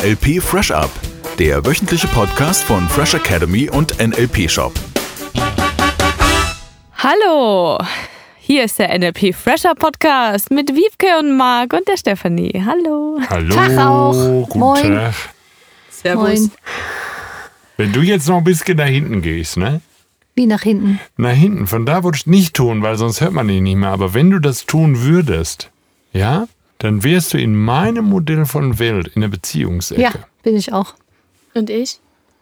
NLP Fresh Up, der wöchentliche Podcast von Fresh Academy und NLP Shop. Hallo, hier ist der NLP Fresh Up Podcast mit Wiebke und Marc und der Stefanie. Hallo. Hallo, Tag auch. guten Moin. Tag. Servus. Moin. Wenn du jetzt noch ein bisschen nach hinten gehst, ne? Wie nach hinten? Nach hinten, von da würdest du nicht tun, weil sonst hört man dich nicht mehr. Aber wenn du das tun würdest, ja, dann wärst du in meinem Modell von Welt in der Beziehungsecke. Ja, bin ich auch. Und ich?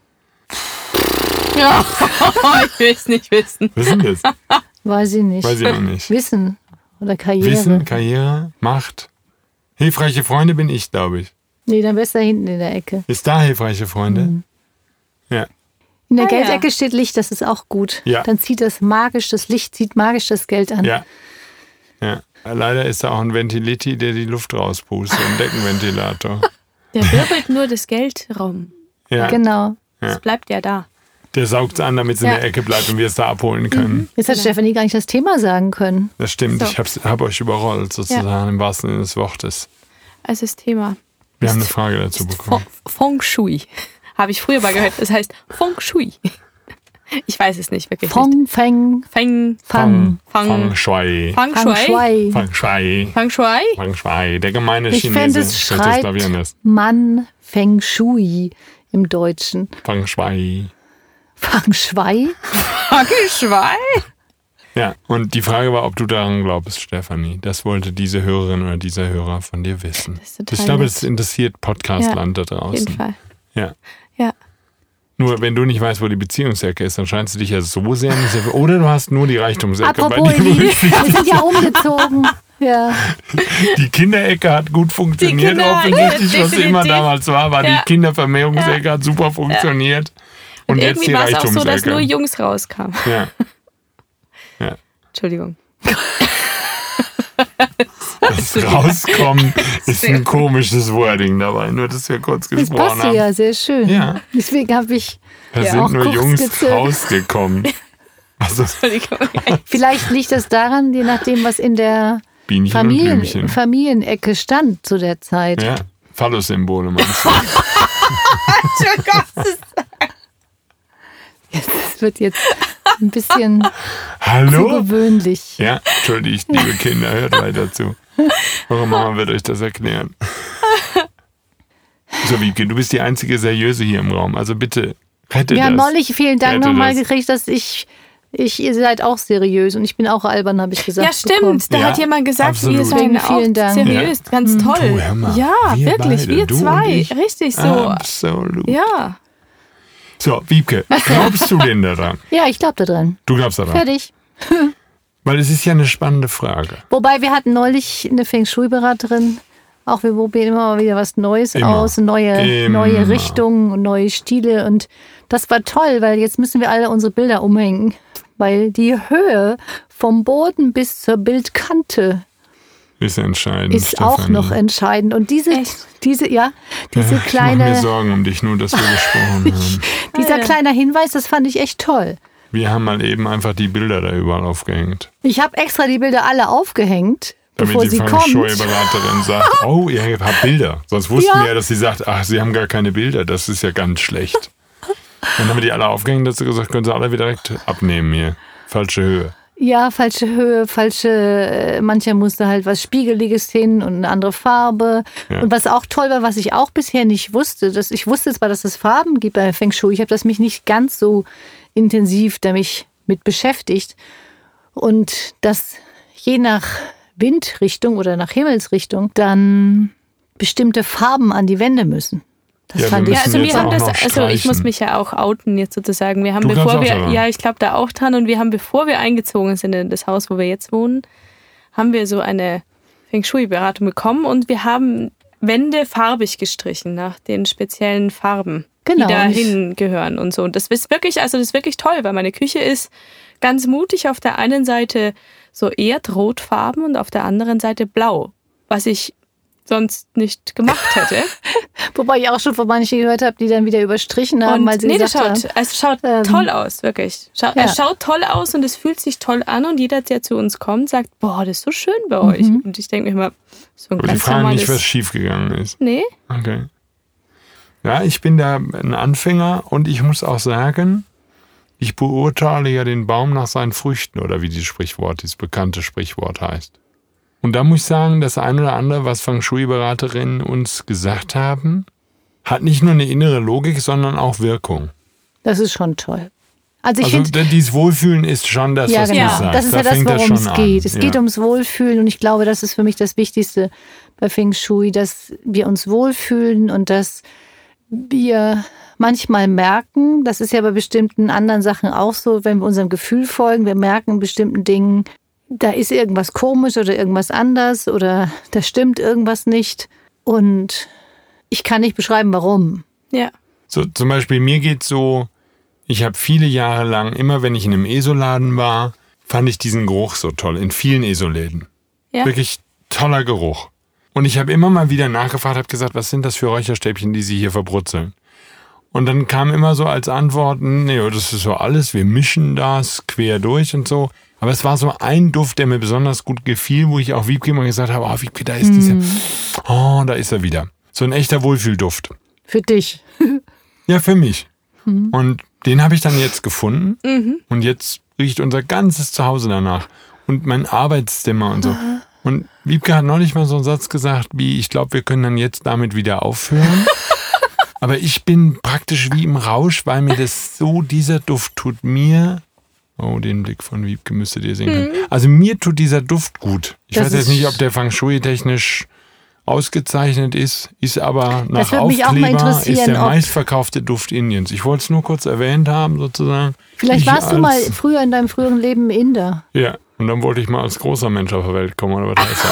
Ja, ich will es nicht wissen. Was ist denn das? Weiß ich nicht. Weiß ich auch nicht. Wissen oder Karriere. Wissen, Karriere, Macht. Hilfreiche Freunde bin ich, glaube ich. Nee, dann wär's da hinten in der Ecke. Ist da hilfreiche Freunde? Mhm. Ja. In der Ah, Geldecke ja. steht Licht, das ist auch gut. Ja. Dann zieht das Licht zieht magisch das Geld an. Ja. Ja. Leider ist da auch ein Ventility, der die Luft rauspustet, ein Deckenventilator. Der wirbelt nur das Geld rum. Ja. Genau. Das bleibt ja da. Der saugt es an, damit es in Ja. der Ecke bleibt und wir es da abholen können. Jetzt hat Stefanie gar nicht das Thema sagen können. Das stimmt, So. ich hab euch überrollt, sozusagen, im wahrsten Sinne des Wortes. Also das Thema Wir haben eine Frage dazu bekommen. Feng Shui. Habe ich früher mal gehört. Das heißt Feng Shui. Ich weiß es nicht wirklich. Fong, Feng, Feng Fang Shui. Feng Fang Shui. Shui. Fang Shui. Feng Shui. Fang Shui. Der gemeine Ich Chinese. fände, es spricht das, glaub ich, schreibt anders. Mann Feng Shui im Deutschen. Fang Shui. Fang Shui? Feng Shui. Ja, und die Frage war, ob du daran glaubst, Stefanie. Das wollte diese Hörerin oder dieser Hörer von dir wissen. Das ist total Ich glaube, nett. es interessiert Podcastland da Auf draußen. jeden Fall. Ja. Ja. Nur wenn du nicht weißt, wo die Beziehungsecke ist, dann scheinst du dich ja so sehr nicht sehr. Oder du hast nur die Reichtumsecke. Apropos, bei dir Elli, wohlfühlst. wir sind ja umgezogen. Ja. Die Kinderecke hat gut funktioniert, Die Kinder- offensichtlich, ja, was immer definitiv. damals war. Ja. Die Kindervermehrungsecke hat super funktioniert. Und jetzt Irgendwie die war es auch so, dass Reichtumsecke. nur Jungs rauskamen. Ja. Ja. Entschuldigung. Das Rauskommen ist ein komisches Wording dabei, nur dass wir kurz Das gesprochen passt haben. ja sehr schön. Ja. Deswegen habe ich Da ja, sind auch nur kurz Jungs gezögert. rausgekommen. Also Entschuldigung. Vielleicht liegt das daran, je nachdem, was in der Bienchen und Blümchen. Familienecke stand zu der Zeit. Ja, Phallus-Symbole meinst du? Das wird jetzt ein bisschen zu Hallo? gewöhnlich. Ja, entschuldigt, liebe Kinder, hört weiter zu. Eure Mama wird euch das erklären. So, Wiebke, du bist die einzige Seriöse hier im Raum. Also bitte, rette Wir das. haben neulich, vielen Dank Rette nochmal das. gekriegt, dass ihr seid auch seriös und ich bin auch albern, habe ich gesagt. Ja, stimmt. bekommen. Da Ja, hat jemand gesagt, absolut. wir seien auch Vielen Dank. seriös. Ganz toll. Du, hör mal, ja, wir wirklich. beide, Wir du und zwei. ich. Richtig so. Absolut. Ja. So, Wiebke, glaubst du denn daran? Ja, ich glaube da dran. Du glaubst daran? Fertig. Weil es ist ja eine spannende Frage. Wobei wir hatten neulich eine Feng Shui-Beraterin. Auch wir probieren immer mal wieder was Neues Immer. aus, neue Immer. Richtungen und neue Stile. Und das war toll, weil jetzt müssen wir alle unsere Bilder umhängen. Weil die Höhe vom Boden bis zur Bildkante Ist entscheidend. ist auch Stefanie. noch entscheidend. Und diese Ich mache mir kleine, Sorgen um dich, nur dass wir gesprochen haben. dieser kleine Hinweis, das fand ich echt toll. Wir haben mal eben einfach die Bilder da überall aufgehängt. Ich habe extra die Bilder alle aufgehängt, Damit bevor die sie Feng kommt. Shui-Beraterin sagt, oh, ihr habt Bilder. Sonst wussten Ja. wir ja, dass sie sagt, ach, sie haben gar keine Bilder. Das ist ja ganz schlecht. Dann haben wir die alle aufgehängt, dass sie gesagt, können sie alle wieder direkt abnehmen hier. Falsche Höhe. Ja, falsche Höhe, mancher musste halt was Spiegeliges hin und eine andere Farbe. Ja. Und was auch toll war, was ich auch bisher nicht wusste, ich wusste zwar, dass es Farben gibt bei Feng Shui, ich habe das mich nicht ganz so intensiv damit beschäftigt. Und dass je nach Windrichtung oder nach Himmelsrichtung dann bestimmte Farben an die Wände müssen. Das Ja, fand wir ich Ja, also müssen wir jetzt haben auch das, noch also ich muss streichen. mich ja auch outen jetzt sozusagen. Wir haben, Du glaubst bevor auch wir, daran? ja, ich glaube da auch dran und wir haben, bevor wir eingezogen sind in das Haus, wo wir jetzt wohnen, haben wir so eine Feng Shui-Beratung bekommen und wir haben Wände farbig gestrichen nach den speziellen Farben, Genau. die dahin gehören und so. Und das ist wirklich, also das ist wirklich toll, weil meine Küche ist ganz mutig auf der einen Seite so erdrotfarben und auf der anderen Seite blau, was ich sonst nicht gemacht hätte. Wobei ich auch schon von manchen gehört habe, die dann wieder überstrichen haben, weil sie das gesagt haben, es schaut toll aus, wirklich. Es schaut toll aus und es fühlt sich toll an und jeder, der zu uns kommt, sagt, boah, das ist so schön bei euch. Und ich denke mir immer, so ein Aber die ganz fragen normales... nicht, was schiefgegangen ist. Nee, Okay. Ja, ich bin da ein Anfänger und ich muss auch sagen, ich beurteile ja den Baum nach seinen Früchten oder wie dieses bekannte Sprichwort heißt. Und da muss ich sagen, das ein oder andere, was Feng Shui-Beraterinnen uns gesagt haben, hat nicht nur eine innere Logik, sondern auch Wirkung. Das ist schon toll. Also ich finde, dieses Wohlfühlen ist schon das, was du sagst. Das ist ja das, worum es geht. Es geht ums Wohlfühlen und ich glaube, das ist für mich das Wichtigste bei Feng Shui, dass wir uns wohlfühlen und dass wir manchmal merken, das ist ja bei bestimmten anderen Sachen auch so, wenn wir unserem Gefühl folgen, wir merken in bestimmten Dingen, da ist irgendwas komisch oder irgendwas anders oder da stimmt irgendwas nicht und ich kann nicht beschreiben, warum. Ja. So, zum Beispiel mir geht's so, ich habe viele Jahre lang, immer wenn ich in einem ESO-Laden war, fand ich diesen Geruch so toll, in vielen ESO-Läden. Ja. Wirklich toller Geruch. Und ich habe immer mal wieder nachgefragt, habe gesagt, was sind das für Räucherstäbchen, die Sie hier verbrutzeln? Und dann kam immer so als Antwort, nee, das ist so alles, wir mischen das quer durch und so. Aber es war so ein Duft, der mir besonders gut gefiel, wo ich auch Wiebke immer gesagt habe, oh Wiebke, da ist dieser, da ist er wieder. So ein echter Wohlfühlduft. Für dich. Ja, für mich. Und den habe ich dann jetzt gefunden. Und jetzt riecht unser ganzes Zuhause danach. Und mein Arbeitszimmer und so. Und Wiebke hat neulich mal so einen Satz gesagt, wie, ich glaube, wir können dann jetzt damit wieder aufhören. Aber ich bin praktisch wie im Rausch, weil mir das so, dieser Duft tut mir, den Blick von Wiebke müsstet ihr sehen können. Also mir tut dieser Duft gut. Ich weiß jetzt nicht, ob der Feng Shui technisch ausgezeichnet ist aber nach Aufkleber ist der meistverkaufte Duft Indiens. Ich wollte es nur kurz erwähnt haben, sozusagen. Vielleicht warst du mal früher in deinem früheren Leben Inder. Ja, und dann wollte ich mal als großer Mensch auf der Welt kommen, aber da ist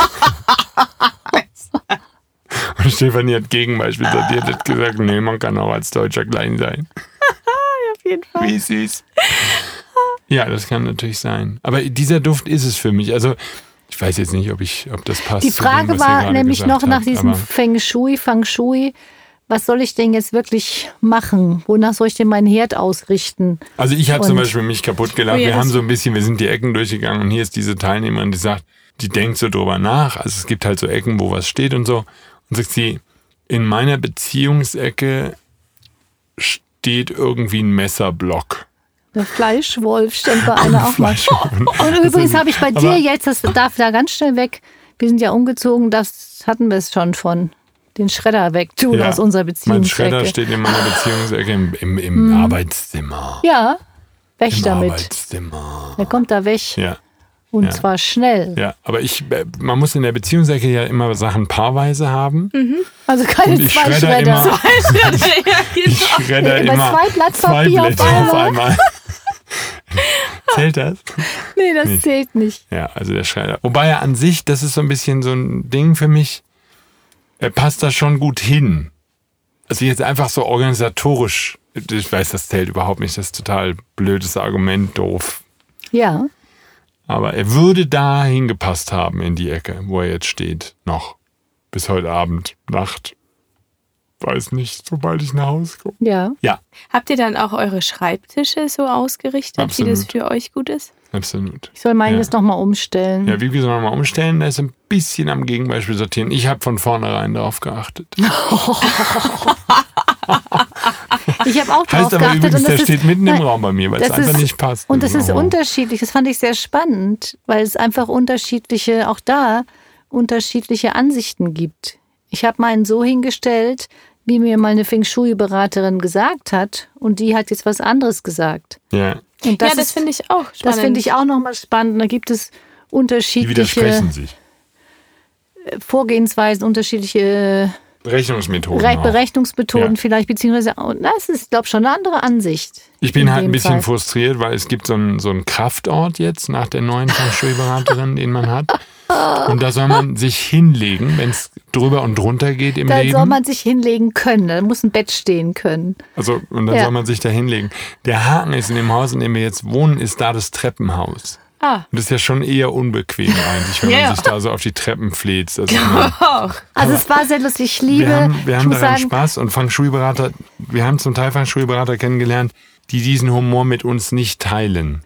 er. Und Stefanie hat Gegenbeispiel, die hat gesagt, nee, man kann auch als Deutscher klein sein. Auf jeden Fall. Wie süß. Ja, das kann natürlich sein. Aber dieser Duft ist es für mich. Also ich weiß jetzt nicht, ob das passt. Die Frage war nämlich noch nach diesem Feng Shui. Was soll ich denn jetzt wirklich machen? Wonach soll ich denn meinen Herd ausrichten? Also ich habe zum Beispiel mich kaputt gelacht. Wir sind die Ecken durchgegangen und hier ist diese Teilnehmerin, die sagt, die denkt so drüber nach. Also es gibt halt so Ecken, wo was steht und so. Und sagt sie, in meiner Beziehungsecke steht irgendwie ein Messerblock. Der Fleischwolf stand bei einer auch mal. Und übrigens habe ich bei dir jetzt, das darf da ganz schnell weg, wir sind ja umgezogen, das hatten wir es schon von, den Schredder wegtun aus unserer Beziehungsecke. Mein Schredder steht in meiner Beziehungsecke im Arbeitszimmer. Ja, weg Im damit. Arbeitszimmer. Der kommt da weg. Ja. Und zwar schnell. Ja, aber man muss in der Beziehungsecke ja immer Sachen paarweise haben. Also keine zwei Schredder. Ich schredder immer zwei Blatt Papier auf einmal. Zählt das? Nee, das zählt nicht. Ja, also der Schredder. Wobei er an sich, das ist so ein bisschen so ein Ding für mich, er passt da schon gut hin. Also jetzt einfach so organisatorisch, ich weiß, das zählt überhaupt nicht, das ist total blödes Argument, doof. Ja. Aber er würde da hingepasst haben in die Ecke, wo er jetzt steht, noch. Bis heute Abend, Nacht. Weiß nicht, sobald ich nach Hause komme. Ja. Habt ihr dann auch eure Schreibtische so ausgerichtet, Absolut. wie das für euch gut ist? Absolut. Ich soll meinen jetzt nochmal umstellen. Ja, wie soll man mal umstellen? Da ist ein bisschen am Gegenbeispiel sortieren. Ich habe von vornherein darauf geachtet. Ich habe auch drauf heißt aber geachtet. übrigens, und der steht mitten im Raum bei mir, weil es einfach nicht passt. Und das ist unterschiedlich. Das fand ich sehr spannend, weil es einfach unterschiedliche Ansichten gibt. Ich habe meinen so hingestellt, wie mir mal eine Feng Shui-Beraterin gesagt hat. Und die hat jetzt was anderes gesagt. Ja. Und das finde ich auch spannend. Das finde ich auch nochmal spannend. Da gibt es Die widersprechen sich. Vorgehensweisen, unterschiedliche Berechnungsmethoden vielleicht, beziehungsweise, das ist, glaube ich, schon eine andere Ansicht. Ich bin halt ein bisschen frustriert, weil es gibt so einen Kraftort jetzt nach der neuen Feng Shui-Beraterin, den man hat. Und da soll man sich hinlegen, wenn es drüber und drunter geht im Leben. Da soll man sich hinlegen können, da muss ein Bett stehen können. Also, und dann soll man sich da hinlegen. Der Haken ist, in dem Haus, in dem wir jetzt wohnen, ist da das Treppenhaus. Und das ist ja schon eher unbequem eigentlich, wenn man sich da so auf die Treppen fläzt. Also es war sehr lustig. Ich liebe, wir haben daran Spaß und wir haben zum Teil Feng Shui-Berater kennengelernt, die diesen Humor mit uns nicht teilen.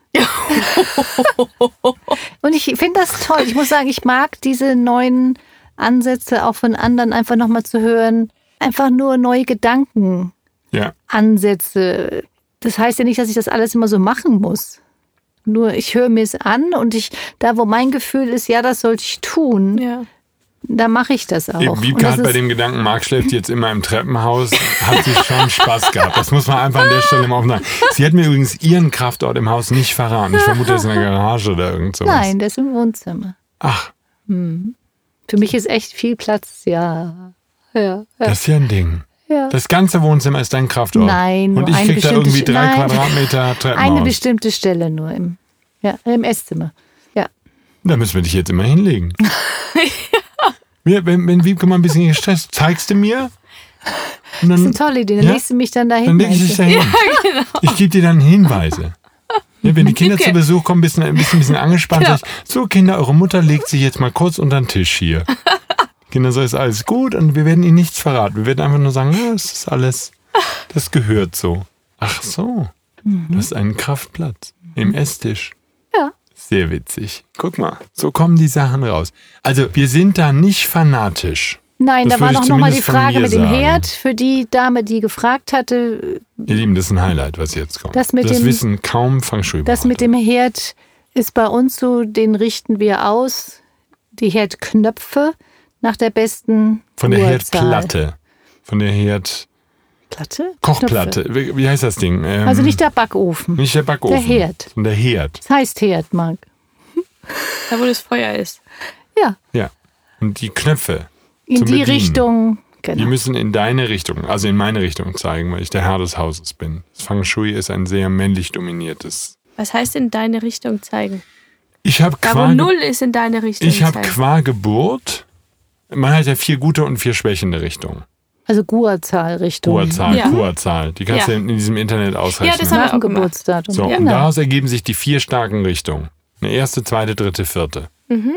Und ich finde das toll. Ich muss sagen, ich mag diese neuen Ansätze auch von anderen einfach nochmal zu hören. einfach nur neue Gedanken. Ja. Ansätze. Das heißt ja nicht, dass ich das alles immer so machen muss. Nur ich höre mir es an und da, wo mein Gefühl ist, ja, das sollte ich tun, da mache ich das auch. Wiebke hat bei dem Gedanken, Marc schläft jetzt immer im Treppenhaus, hat sie schon Spaß gehabt. Das muss man einfach an der Stelle mal aufnehmen. Sie hat mir übrigens ihren Kraftort im Haus nicht verraten. Ich vermute, das ist in der Garage oder irgend sowas. Nein, der ist im Wohnzimmer. Ach. Für mich ist echt viel Platz, ja. Das ist ja ein Ding. Ja. Das ganze Wohnzimmer ist dein Kraftort. Nein, und ich krieg da irgendwie 3 Quadratmeter Treppenhaus. Eine bestimmte Stelle nur im Esszimmer. Ja. Da müssen wir dich jetzt immer hinlegen. Wenn Wiebke mal ein bisschen gestresst, zeigst du mir? Und dann, das ist eine tolle Idee. Dann legst du mich dann dahin. Dann leg ich dich dahin. Genau. Ich gebe dir dann Hinweise. Ja, wenn die Kinder zu Besuch kommen, bist du ein bisschen angespannt. Sag ich, so Kinder, eure Mutter legt sich jetzt mal kurz unter den Tisch hier. Kinder, so ist alles gut und wir werden ihnen nichts verraten. Wir werden einfach nur sagen, ja, das ist alles, das gehört so. Ach so, das ist ein Kraftplatz im Esstisch. Ja. Sehr witzig. Guck mal, so kommen die Sachen raus. Also wir sind da nicht fanatisch. Nein, Das da war würde ich noch mal die zumindest von Frage mir mit dem sagen. Herd für die Dame, die gefragt hatte. Ihr Lieben, das ist ein Highlight, was jetzt kommt. Das wissen kaum Feng Shui-Berater. Das mit dem Herd ist bei uns so, den richten wir aus. Die Herdknöpfe nach der besten Von der Uhrzahl. Herdplatte. Von der Platte? Kochplatte. Knöpfe. Wie heißt das Ding? Also nicht der Backofen. Nicht der Backofen. Der Herd. Von der Herd. Das heißt Herd, Marc. Da, wo das Feuer ist. Ja, Ja. Und die Knöpfe. in zum die Bedienen. Richtung. Die Genau. müssen in deine Richtung, also in meine Richtung zeigen, weil ich der Herr des Hauses bin. Das Feng Shui ist ein sehr männlich dominiertes. Was heißt in deine Richtung zeigen? Ich habe Da, wo 0 ist, in deine Richtung Ich habe zeigen. qua Geburt, man hat ja 4 gute und 4 schwächende Richtungen. Also Guazahl-Richtung. Kuazahl, Ja. Kuazahl. Die kannst du Ja. in diesem Internet ausrechnen. Ja, das haben Nach wir dem auch gemacht. Geburtsdatum. So, Genau. und daraus ergeben sich die 4 starken Richtungen. Eine erste, zweite, dritte, vierte.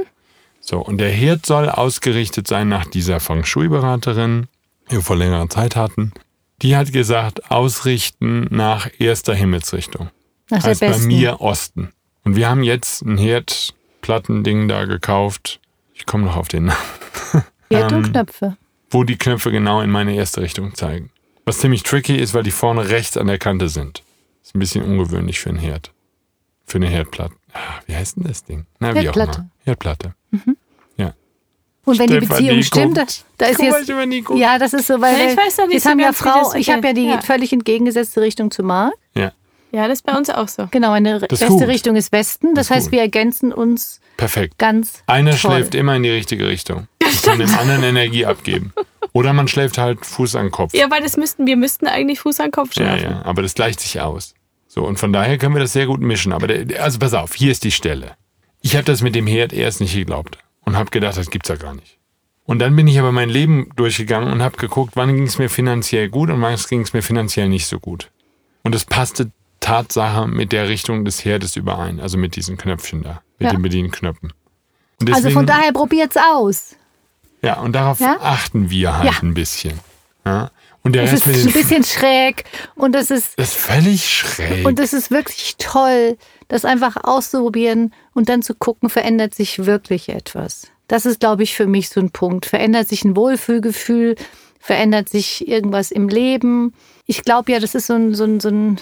So, und der Herd soll ausgerichtet sein nach dieser Feng Shui-Beraterin, die wir vor längerer Zeit hatten. Die hat gesagt, ausrichten nach erster Himmelsrichtung. Nach der Heißt bei besten. mir Osten. Und wir haben jetzt ein Herdplattending da gekauft. Ich komme noch auf den Namen. Herd und Knöpfe. Wo die Knöpfe genau in meine erste Richtung zeigen. Was ziemlich tricky ist, weil die vorne rechts an der Kante sind. Ist ein bisschen ungewöhnlich für einen Herd. Für eine Herdplatte. Wie heißt denn das Ding? Na, wie auch Herdplatte. immer. Herdplatte. Ja. Und wenn die Stefanie Beziehung stimmt, guckt. da ist Guck mal, jetzt. Stefanie guckt. Ja, das ist so, weil Ja, ich weiß noch nicht jetzt so haben ja ganz, wie das Frau, mit ich habe ja die der- völlig entgegengesetzte Richtung zu Marc. Ja, Ja, das ist bei uns auch so. Genau, eine Das ist beste gut. Richtung ist Westen. Das ist heißt, gut. wir ergänzen uns perfekt. ganz Einer toll. schläft immer in die richtige Richtung. Und kann dem anderen Energie abgeben. Oder man schläft halt Fuß an Kopf. Ja, weil wir müssten eigentlich Fuß an Kopf Ja, schlafen. ja, aber das gleicht sich aus. So, und von daher können wir das sehr gut mischen. Aber also pass auf, hier ist die Stelle. Ich habe das mit dem Herd erst nicht geglaubt und habe gedacht, das gibt's ja gar nicht. Und dann bin ich aber mein Leben durchgegangen und habe geguckt, wann ging es mir finanziell gut und wann ging es mir finanziell nicht so gut. Und es passte Tatsache mit der Richtung des Herdes überein, also mit diesen Knöpfchen da, mit Ja. den Bedienknöpfen. Und Also deswegen- von daher probiert's aus. Ja, und darauf Ja? achten wir halt Ja. ein bisschen. Ja? Und der Es Rest ist mit ein den bisschen schräg und es ist das ist völlig schräg. und es ist wirklich toll, das einfach auszuprobieren und dann zu gucken, verändert sich wirklich etwas. Das ist, glaube ich, für mich so ein Punkt. Verändert sich ein Wohlfühlgefühl, verändert sich irgendwas im Leben. Ich glaube ja, das ist so ein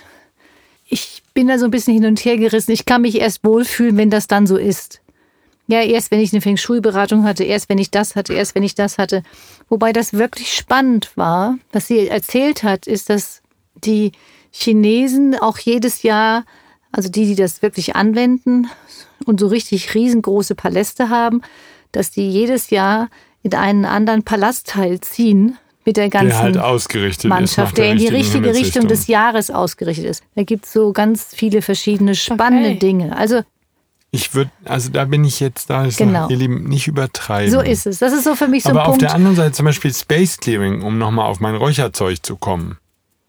ich bin da so ein bisschen hin und her gerissen. Ich kann mich erst wohlfühlen, wenn das dann so ist. Ja, erst wenn ich eine Feng Shui-Beratung hatte, erst wenn ich das hatte, erst wenn ich das hatte. Wobei das wirklich spannend war, was sie erzählt hat, ist, dass die Chinesen auch jedes Jahr, also die das wirklich anwenden und so richtig riesengroße Paläste haben, dass die jedes Jahr in einen anderen Palastteil ziehen mit der ganzen der halt ausgerichtet ist. nach Mannschaft, der in die richtigen richtige Richtung Himmelsrichtung. des Jahres ausgerichtet ist. Da gibt es so ganz viele verschiedene spannende Okay. Dinge. Also Ich würde, also da bin ich jetzt, da ist Genau. noch, ihr Lieben, nicht übertreiben. so ist es. Das ist so für mich so Aber ein auf Punkt. der anderen Seite zum Beispiel Space Clearing, um nochmal auf mein Räucherzeug zu kommen.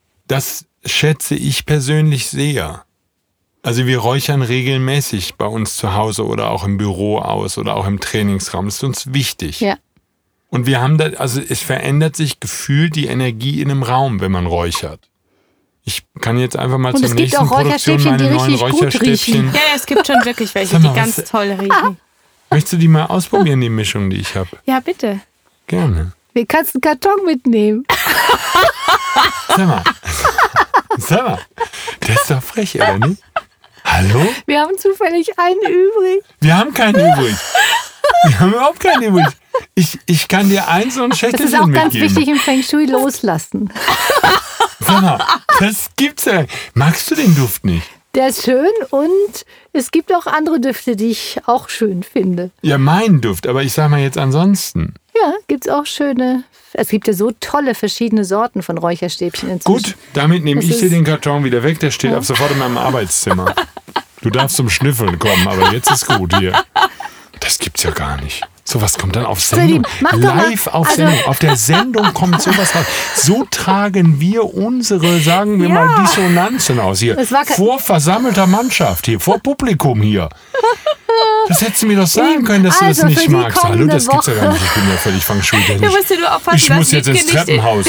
Das schätze ich persönlich sehr. Also wir räuchern regelmäßig bei uns zu Hause oder auch im Büro aus oder auch im Trainingsraum. Das ist uns wichtig. Ja. Und wir haben da, also es verändert sich gefühlt die Energie in einem Raum, wenn man räuchert. Ich kann jetzt einfach mal Und zur es gibt nächsten auch Produktion Räucherstäbchen, die meine neuen richtig gut Räucherstäbchen. riechen. Ja, es gibt schon wirklich welche, Sag mal, die ganz was- toll riechen. Möchtest du die mal ausprobieren, die Mischung, die ich habe? Ja, bitte. Gerne. Wir kannst einen Karton mitnehmen. Sag mal, der ist doch frech, oder nicht? Hallo? Wir haben zufällig einen übrig. Wir haben keinen übrig. Wir haben überhaupt keinen übrig. Ich kann dir einen so einen Schächtelchen Das ist auch ganz mitgeben. wichtig im Feng Shui, loslassen. Sag mal, das gibt's ja. Magst du den Duft nicht? Der ist schön und es gibt auch andere Düfte, die ich auch schön finde. Ja, mein Duft, aber ich sag mal jetzt ansonsten. Ja, gibt's auch schöne. Es gibt ja so tolle verschiedene Sorten von Räucherstäbchen inzwischen. Gut, damit nehme Das ich dir ist- den Karton wieder weg. Der steht ab sofort in meinem Arbeitszimmer. Du darfst zum Schnüffeln kommen, aber jetzt ist gut hier. Das gibt's ja gar nicht. Sowas kommt dann auf Sendung. Lieben, mach doch mal- Live auf also- Sendung. Auf der Sendung kommt sowas raus. So tragen wir unsere, sagen wir mal, Dissonanzen aus hier. Es war ke- Vor versammelter Mannschaft hier, vor Publikum hier. Das hättest du mir doch sagen können, dass du das Also nicht für die magst. Hallo, kommende das gibt's ja gar Woche. nicht. Ich bin ja völlig Feng Shui-technisch. Du musst dir nur aufpassen, Ich dass muss jetzt Wiebke ins nicht Treppenhaus.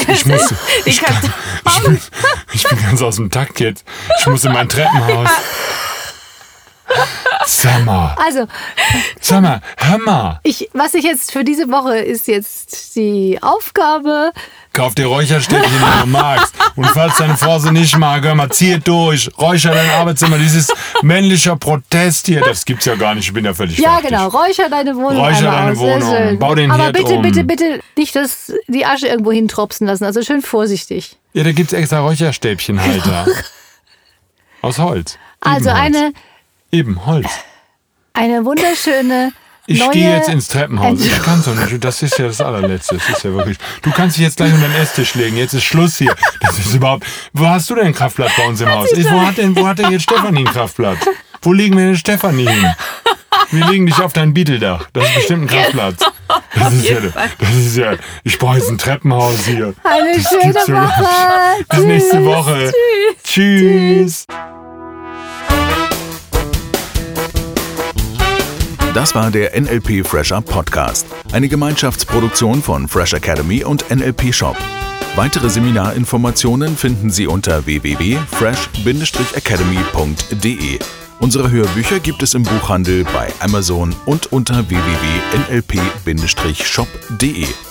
Ich bin ganz aus dem Takt jetzt. Ich muss in mein Treppenhaus. Sag mal, Also, hör mal. was ich jetzt für diese Woche ist jetzt die Aufgabe. Kauf dir Räucherstäbchen, wenn du magst. Und falls deine Frau sie nicht mag, hör mal, zieh durch. Räucher dein Arbeitszimmer. Dieses männlicher Protest hier, das gibt's ja gar nicht. Ich bin ja völlig Ja, fertig. genau. Räucher deine Wohnung Räucher einmal deine aus. Sehr Wohnung. schön. Bau den Aber Herd bitte, um. bitte nicht die Asche irgendwo hintropsen lassen. Also schön vorsichtig. Ja, da gibt's extra Räucherstäbchenhalter. Aus Holz. Also Ebenholz. Eben, Holz. eine wunderschöne Ich neue... gehe jetzt ins Treppenhaus. Ich kann so nicht. Das ist ja das allerletzte. Das ist ja wirklich. Du kannst dich jetzt gleich unter den Esstisch legen. Jetzt ist Schluss hier. Das ist überhaupt. Wo hast du denn ein Kraftblatt bei uns im Haus? Wo hat denn jetzt Stefanie ein Kraftblatt? Wo legen wir denn Stefanie hin? Wir legen dich auf dein Bieteldach. Das ist bestimmt ein Kraftplatz. Das ist ja. Ich brauche jetzt ein Treppenhaus hier. Eine Das schöne gibt's ja nicht. Woche. Bis nächste Woche. Tschüss. Das war der NLP Fresh Up Podcast, eine Gemeinschaftsproduktion von Fresh Academy und NLP Shop. Weitere Seminarinformationen finden Sie unter www.fresh-academy.de. Unsere Hörbücher gibt es im Buchhandel, bei Amazon und unter www.nlp-shop.de.